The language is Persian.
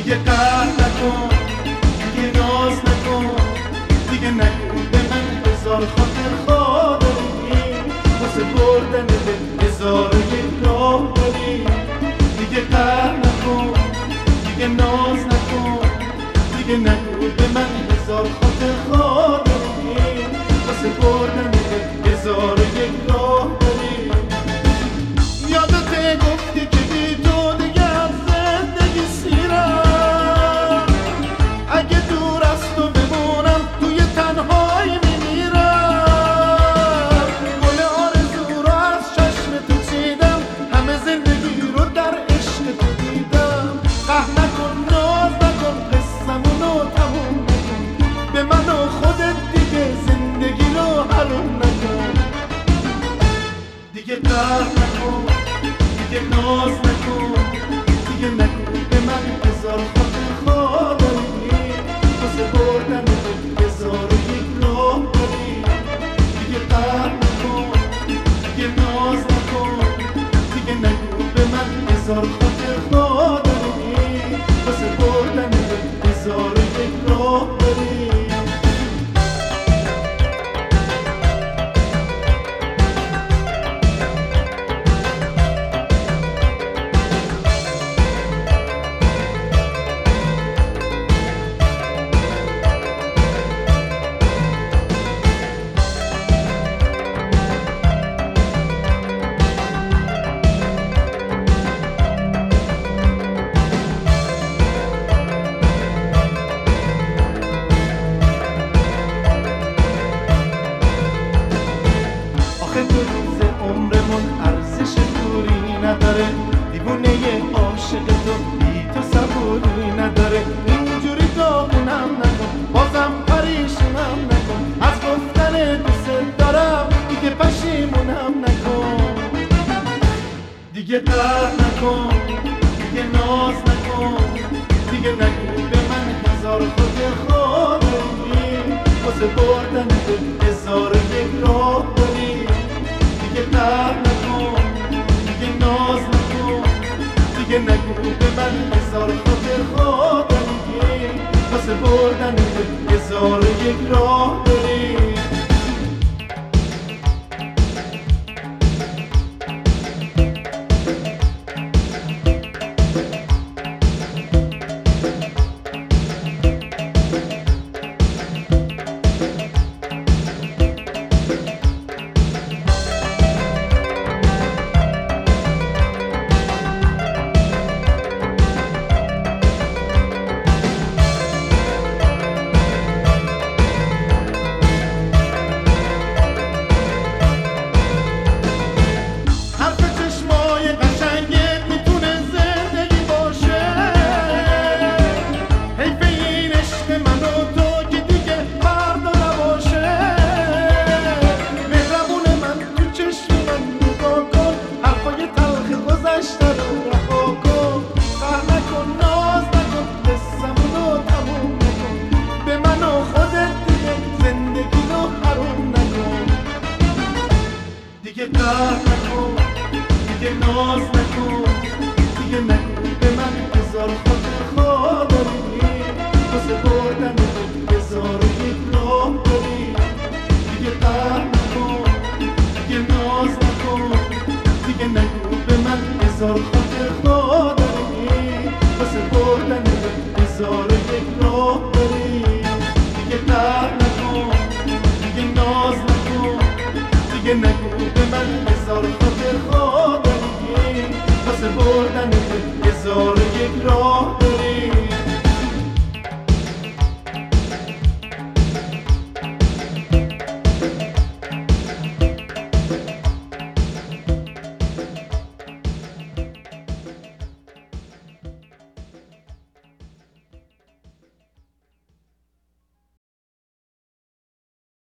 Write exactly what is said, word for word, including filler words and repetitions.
دیگه قهر نکن، دیگه ناز نکن، دیگه نگو به من هزار خاطر خواه داری، واسه بردن به هزار و یک راه داری. دیگه قهر نکن، دیگه ناز نکن، دیگه نگو به من هزار خاطر خواه داری، واسه بردن به هزار و یک راه داری. یادت گفتی که بی تو دیگه از زندگی سیرم، اگه دور از تو بمونم توی تنهایی میمیرم. گل آرزو رو از چشم تو چیدم، همه زندگی رو در عشق تو دیدم. قهر نکن، ناز نکن، قصمونو تموم نکن، به من و خودت دیگه زندگی رو حروم نکن. دیگه قهر نکن، دیگه ناز نکن، دیگه نگو به من هزار خاطر خواه داری، واسه بردن به هزار و یک راه داری. دیگه قهر نکن، دیگه ناز نکن، دیگه نگو به من هزار خاطر خواه داری، واسه بردن به هزار و یک راه داری. دو روز عمرمون ارزش دوری نداره، دیوونه عاشق تو بی تو صبوری نداره. اینجوری داغونم نکن، بازم پریشونم نکن، از گفتن دوست دارم دیگه پشیمونم نکن. دیگه قهر نکن، دیگه ناز نکن، دیگه نگو به من هزار خاطر خواه داری، واسه بردن به هزار و یک راه داری. دیگه قهر نکن، دیگه ناز نکن، دیگه نگو به من هزار خاطر خواه داری، واسه بردن به هزار و یک راه داری. دیگه قهر نکن، دیگه ناز نکن، دیگه نگو به من هزار خاطر خواه داری، واسه بردن به هزار و یک راه داری. دیگه قهر نکن، دیگه ناز نکن، دیگه نگو به من هزار خاطر خواه داری، واسه بردن به هزار و یک راه داری. دیگه قهر نکن، دیگه ناز نکن، دیگه نگو